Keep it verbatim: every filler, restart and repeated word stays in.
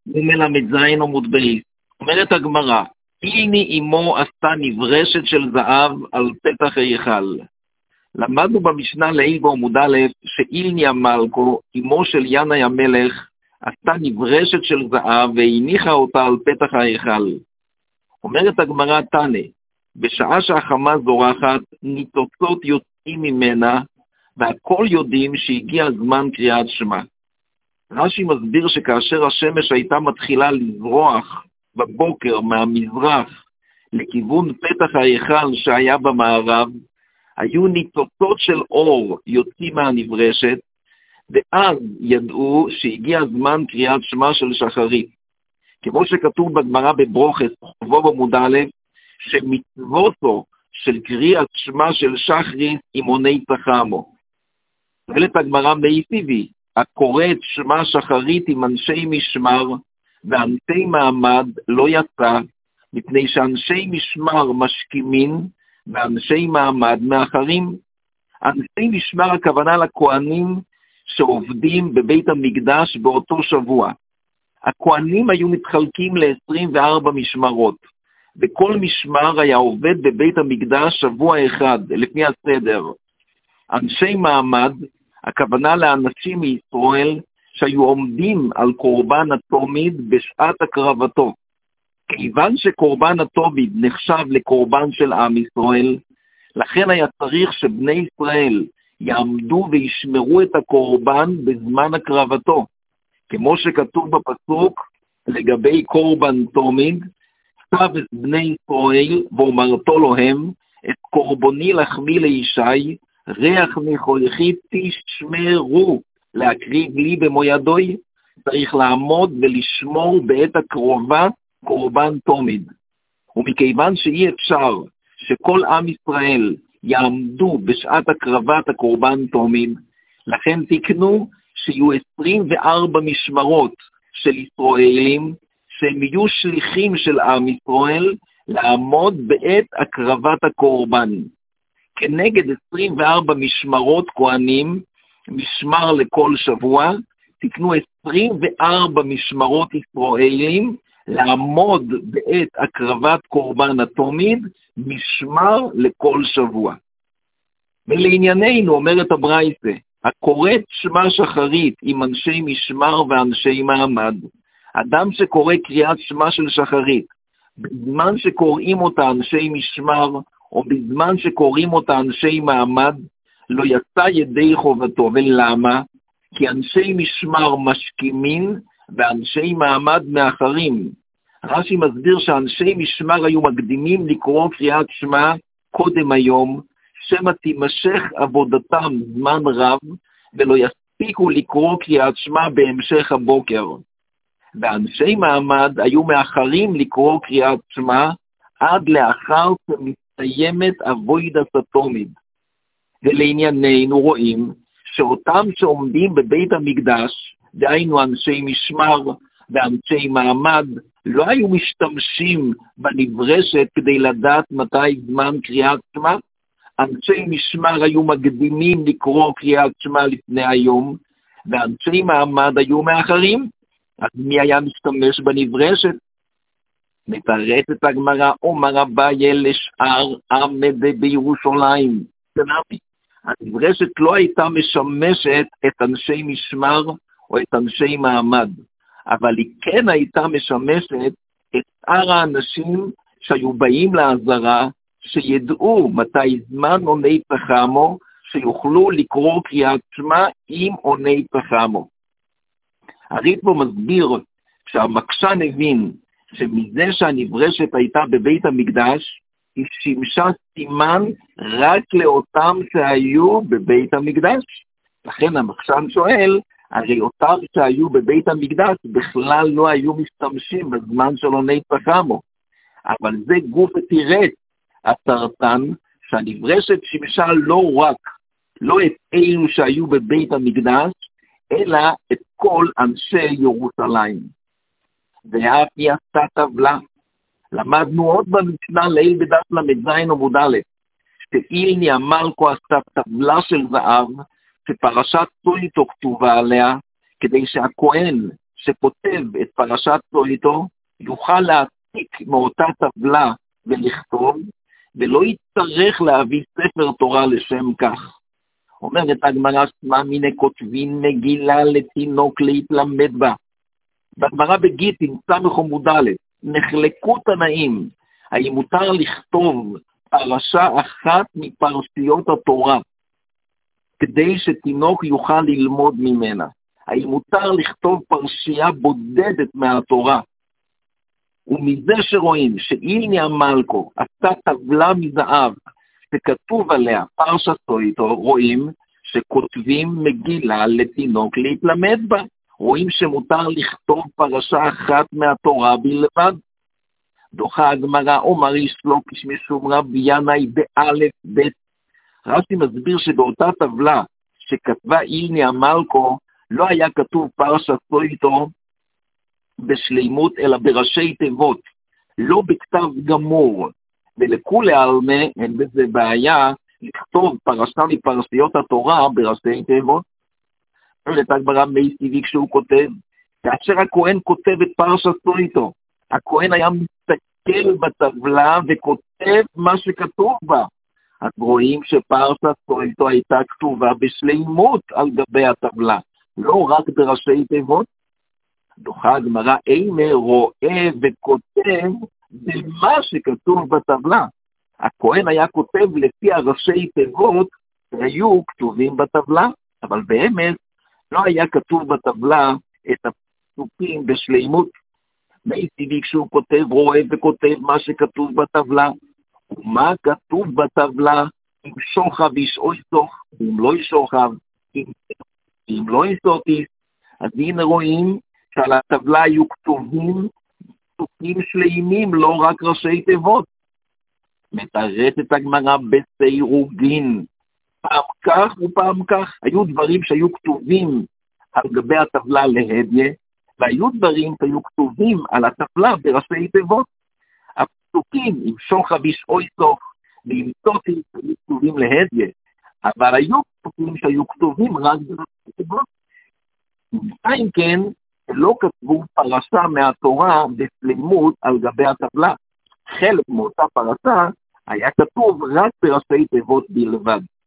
ומלמד זין עמוד בייס. אומרת הגמרא, אילני אמו עשתה נברשת של זהב על פתח היכל. למדנו במשנה לעיל בעמוד א' שאילני המלכו, אמו של ינאי המלך, עשתה נברשת של זהב והניחה אותה על פתח ההיכל. אומרת הגמרא תנא, בשעה שהחמה זורחת, ניצוצות יוצאים ממנה, והכל יודעים שהגיע זמן קריאת שמע. רש"י מסביר שכאשר השמש הייתה מתחילה לזרוח בבוקר מהמזרח לכיוון פתח ההיכל שהיה במערב, היו ניצוצות של אור יוצאים מהנברשת, ואז ידעו שהגיע זמן קריאת שמע של שחרית. כמו שכתוב בגמרא בברוכס, חובו בעמוד א', שמצוותו של קריאת שמע של שחרית אימוני תחמו. שואלת הגמרא מאיפיבי, הקורא את שמע שחרית עם אנשי משמר, ואנשי מעמד לא יצא, מפני שאנשי משמר משכימין, ואנשי מעמד מאחרים. אנשי משמר הכוונה לכהנים שעובדים בבית המקדש באותו שבוע. הכהנים היו מתחלקים ל-עשרים וארבע משמרות, וכל משמר היה עובד בבית המקדש שבוע אחד, לפני הסדר. אנשי מעמד, הכוונה לאנשים מישראל שהיו עומדים על קורבן התומיד בשעת הקרבתו. כיוון שקורבן התומיד נחשב לקורבן של עם ישראל, לכן היה צריך שבני ישראל יעמדו וישמרו את הקורבן בזמן הקרבתו. כמו שכתוב בפסוק לגבי קורבן תומיד, כתב את בני ישראל ואומרתו להם, את קורבני לחמי לישי, ריח מחויכי תשמרו להקריב לי במו ידוי. צריך לעמוד ולשמור בעת הקרובה קורבן תומיד. ומכיוון שאי אפשר שכל עם ישראל יעמדו בשעת הקרבת הקורבן תומיד, לכן תקנו שיהיו עשרים וארבע משמרות של ישראלים, שהם יהיו שליחים של עם ישראל לעמוד בעת הקרבת הקורבן. כנגד עשרים וארבע משמרות כהנים, משמר לכל שבוע, תקנו עשרים וארבע משמרות ישראלים לעמוד בעת הקרבת קורבן התומיד, משמר לכל שבוע. ולענייננו, אומרת הברייתא, הקוראת שמע שחרית עם אנשי משמר ואנשי מעמד, אדם שקורא קריאת שמע של שחרית, בזמן שקוראים אותה אנשי משמר, או בזמן שקוראים אותה אנשי מעמד, לא יצא ידי חובתו. ולמה? כי אנשי משמר משכימין, ואנשי מעמד מאחרים. רש"י מסביר שאנשי משמר היו מקדימים לקרוא קריאת שמע קודם היום, שמא תימשך עבודתם זמן רב, ולא יספיקו לקרוא קריאת שמע בהמשך הבוקר. ואנשי מעמד היו מאחרים לקרוא קריאת שמע, עד לאחר שמסתיימת עבודת התומיד. ולענייננו רואים שאותם שעומדים בבית המקדש, דהיינו אנשי משמר ואנשי מעמד, לא היו משתמשים בנברשת כדי לדעת מתי זמן קריאת שמע. אנשי משמר היו מקדימים לקרוא קריאת שמע לפני היום, ואנשי מעמד היו מאחרים. אז מי היה משתמש בנברשת? מתרצת הגמרא, אומר אביי לשאר עמד בירושלים. הנברשת לא הייתה משמשת את אנשי משמר או את אנשי מעמד, אבל היא כן הייתה משמשת את שאר האנשים שהיו באים לעזרה, שידעו מתי זמן עוני פחמו, שיוכלו לקרוא קריאת שמע עם עוני פחמו. הריטב"א מסביר שהמקשן הבין שמזה שהנברשת הייתה בבית המקדש, היא שימשה סימן רק לאותם שהיו בבית המקדש. לכן המקשן שואל, הרי אותם שהיו בבית המקדש בכלל לא היו משתמשים בזמן של עוני פחמו. אבל זה גוף ותירץ הסרטן, שהנברשת שימשה לא רק, לא את אלו שהיו בבית המקדש, אלא את כל אנשי ירושלים. ואף היא עשתה טבלה. למדנו עוד במשנה לעיל בדף למד עמוד א', שאילני המלכו עשתה טבלה של זהב, שפרשת טויטו כתובה עליה, כדי שהכהן שכותב את פרשת צאו איתו, יוכל להעתיק מאותה טבלה ולכתוב, ולא יצטרך להביא ספר תורה לשם כך. אומרת הגמרא, שמע מיני כותבין מגילה לתינוק להתלמד בה. בגמרא בגיטין, סמך עמוד א', נחלקו תנאים, האם מותר לכתוב פרשה אחת מפרשיות התורה, כדי שתינוק יוכל ללמוד ממנה. האם מותר לכתוב פרשייה בודדת מהתורה, ומזה שרואים שאילני המלכו עשתה טבלה מזהב שכתוב עליה פרשת צאו איתו, רואים שכותבים מגילה לתינוק להתלמד בה. רואים שמותר לכתוב פרשה אחת מהתורה בלבד. דוחה הגמרא, אומר איש לא כשמשום רב ינאי באלף בית. רש"י מסביר שבאותה טבלה שכתבה אילני המלכו, לא היה כתוב פרשת צאו איתו בשלימות, אלא בראשי תיבות, לא בכתב גמור. ולכולי עלמא אין בזה בעיה לכתוב פרשה מפרשיות התורה בראשי תיבות. את הגמרא מי טבעי כשהוא כותב, כאשר הכהן כותב את פרשת צאו איתו, הכהן היה מסתכל בטבלה וכותב מה שכתוב בה. אז רואים שפרשת צאו איתו הייתה כתובה בשלימות על גבי הטבלה, לא רק בראשי תיבות. דוחה הגמרא, אינה רואה וכותב במה שכתוב בטבלה. הכהן היה כותב לפי הראשי תיבות שהיו כתובים בטבלה, אבל באמת לא היה כתוב בטבלה את הפסוקים בשלימות. מי טבעי כשהוא כותב, רואה וכותב מה שכתוב בטבלה. ומה כתוב בטבלה? אם שוכב איש או יסוך, אם לא ישוכב, אם, אם לא יסוטיס. אז הנה רואים שעל הטבלה היו כתובים פסוקים שלימים, לא רק ראשי תיבות. מתרצת הגמרא בסירוגין, פעם כך ופעם כך. היו דברים שהיו כתובים על גבי הטבלה להדיה, והיו דברים שהיו כתובים על הטבלה בראשי תיבות. הפסוקים עם שוכב איש או יסוך ועם סוטיס היו כתובים להדיה, אבל היו פסוקים שהיו כתובים רק בראשי תיבות. אם כן, לא כתבו פרשה מהתורה בשלימות על גבי הטבלה. חלק מאותה פרשה היה כתוב רק בראשי תיבות בלבד.